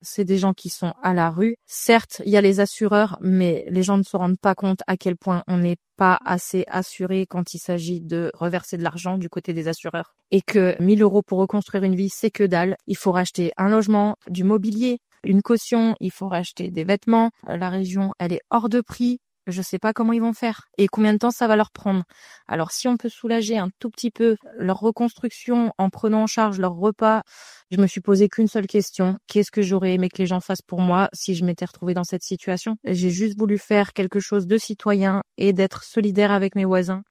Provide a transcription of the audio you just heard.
c'est des gens qui sont à la rue. Certes, il y a les assureurs, mais les gens ne se rendent pas compte à quel point on n'est pas assez assuré quand il s'agit de reverser de l'argent du côté des assureurs. Et que 1 000 € pour reconstruire une vie, c'est que dalle. Il faut racheter un logement, du mobilier, une caution, il faut racheter des vêtements. La région, elle est hors de prix. Je sais pas comment ils vont faire et combien de temps ça va leur prendre. Alors si on peut soulager un tout petit peu leur reconstruction en prenant en charge leur repas, je me suis posé qu'une seule question. Qu'est-ce que j'aurais aimé que les gens fassent pour moi si je m'étais retrouvée dans cette situation? J'ai juste voulu faire quelque chose de citoyen et d'être solidaire avec mes voisins.